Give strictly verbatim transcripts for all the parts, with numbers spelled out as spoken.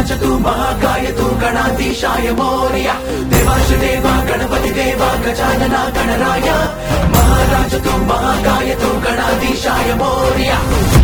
महाराज तू महाकाय तू गणाधीशाय मोरया देवाश देवा गणपति देवा गजानना गणराय महाराज तू महाकाय तू गणाधीशाय मोरया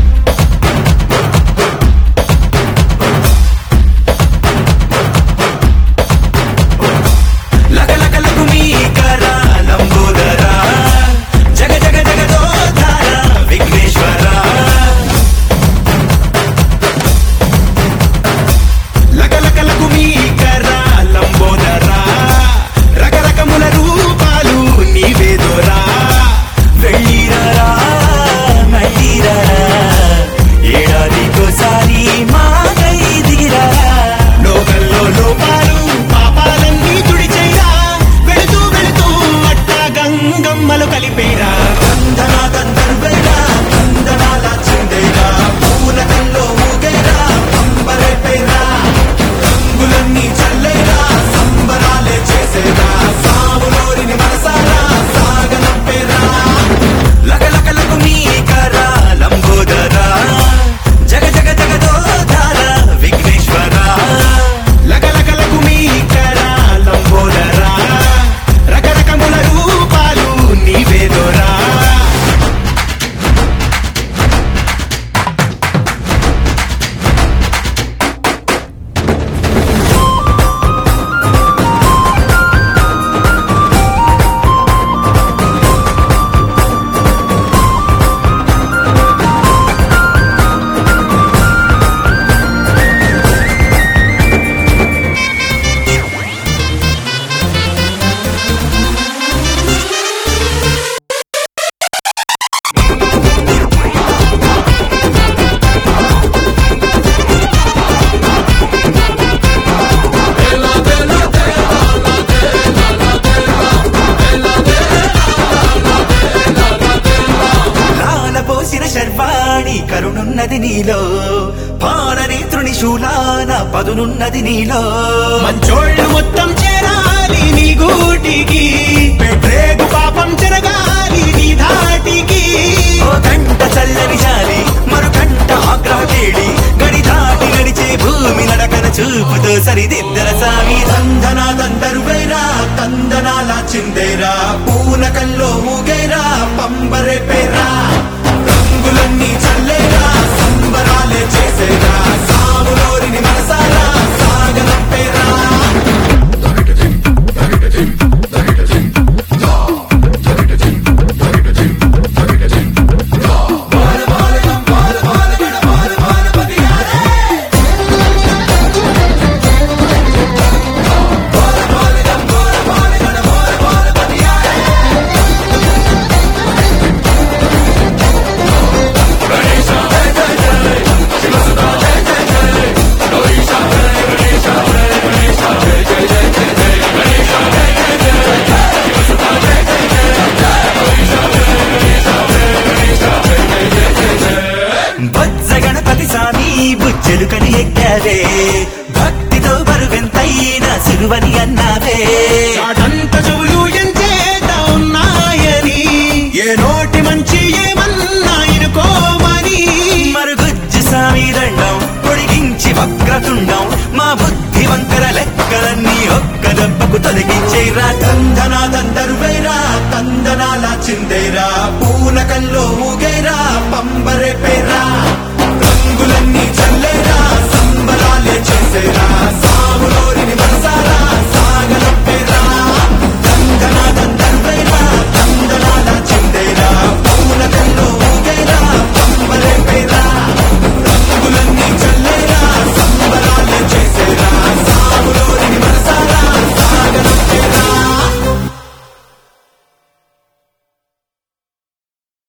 కరుణున్నది నీలో పారనేత్రుని శూలాన పదునున్నది నీలో మంచోళ్ళు మొత్తం చేరాలి నీ గూటికి పెట్టేగు పాపం జరగాలి నీ ధాటికి ఓ గంట చల్లని జాలి మరు గంట ఆగ్రహ కేళి గడి దాటి నడిచే భూమి నడకన చూపుతో సరిదిద్దర సామి దందనా దందరువైరా కందనాల చిందేరా పూనకల్లో ఊగేరా పంబరే పేరా రంగులన్నీ చల్లేరా సంబరాలే చేసేరా సాములోరిని మనసారా సాగనంపేరా బుజ్జలుకని ఎక్కావే భక్తితో బరువెంతైనా సిరువని అన్నావే చాటంత చెవులు ఎంచేత ఉన్నాయని ఏ నోటి మంచి ఏమన్నా ఇరుకోమని మరుగుజ్జు సామి దండం పొడిగించి వక్రతుండం మా బుద్ధి వంకర లెక్కలన్నీ ఒక్క దెబ్బకు తొలగించేరా దందనా దందరువైరా కందనాల చిందేరా పూనకంలో